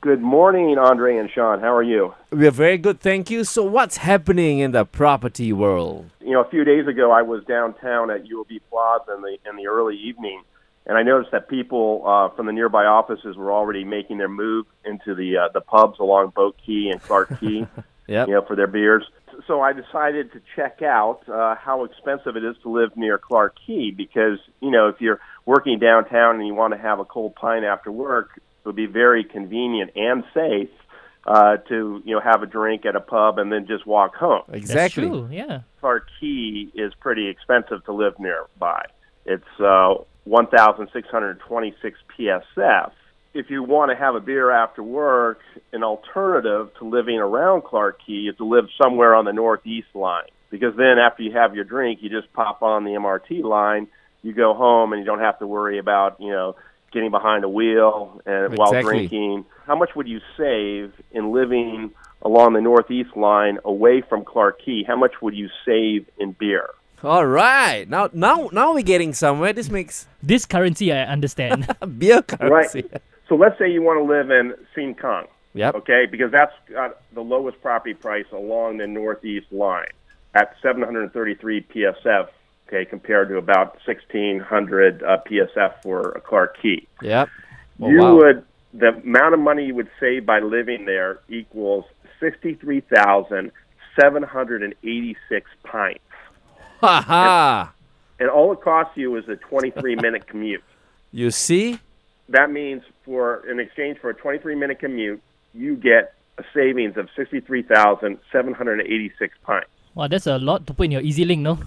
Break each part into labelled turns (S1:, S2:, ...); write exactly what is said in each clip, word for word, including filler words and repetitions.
S1: Good morning, Andre and Sean. How are you?
S2: We're very good, thank you. So what's happening in the property world?
S1: You know, a few days ago, I was downtown at U O B Plaza in the in the early evening, and I noticed that people uh, from the nearby offices were already making their move into the uh, the pubs along Boat Key and Clark Key,
S2: Yep.
S1: you know, for their beers. So I decided to check out uh, how expensive it is to live near Clark Key because, you know, if you're working downtown and you want to have a cold pint after work, it would be very convenient and safe uh, to, you know, have a drink at a pub and then just walk home.
S2: Exactly.
S3: That's true, yeah.
S1: Clark Key is pretty expensive to live nearby. It's uh, one thousand six hundred twenty-six P S F. If you want to have a beer after work, an alternative to living around Clark Key is to live somewhere on the Northeast line. Because then after you have your drink, you just pop on the M R T line, you go home, and you don't have to worry about, you know, getting behind a wheel and
S2: Exactly.
S1: while drinking. How much would you save in living along the Northeast line away from Clark Key? How much would you save in beer?
S2: All right. Now, now, now we're getting somewhere. This makes
S3: This currency, I understand.
S2: beer currency.
S1: Right. So let's say you want to live in Sin Kang,
S2: Yep.
S1: okay, because that's got the lowest property price along the Northeast line at seven hundred thirty-three P S F, okay, compared to about sixteen hundred uh, P S F for Clark Key.
S2: Yep. Oh,
S1: you
S2: wow.
S1: would the amount of money you would save by living there equals sixty-three thousand seven hundred eighty-six pints.
S2: Ha ha.
S1: And all it costs you is a twenty-three minute commute.
S2: You see?
S1: That means for in exchange for a twenty-three minute commute, you get a savings of sixty-three thousand seven hundred eighty-six pints.
S3: Wow, that's a lot to put in your EasyLink, no?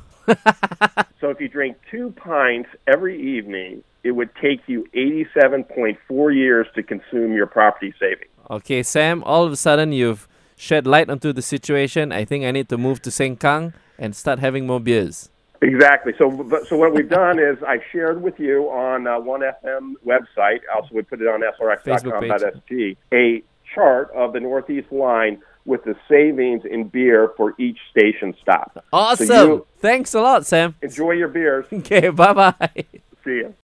S1: So if you drink two pints every evening, it would take you eighty-seven point four years to consume your property savings.
S2: Okay, Sam, all of a sudden you've shed light onto the situation. I think I need to move to Sengkang and start having more beers.
S1: Exactly. So, so what we've done is I shared with you on uh, one F M website. Also, we put it on S R X dot com dot S G a chart of the Northeast line with the savings in beer for each station stop.
S2: Awesome.
S1: So you
S2: Thanks a lot, Sam.
S1: enjoy your beers.
S2: Okay, bye-bye.
S1: See ya.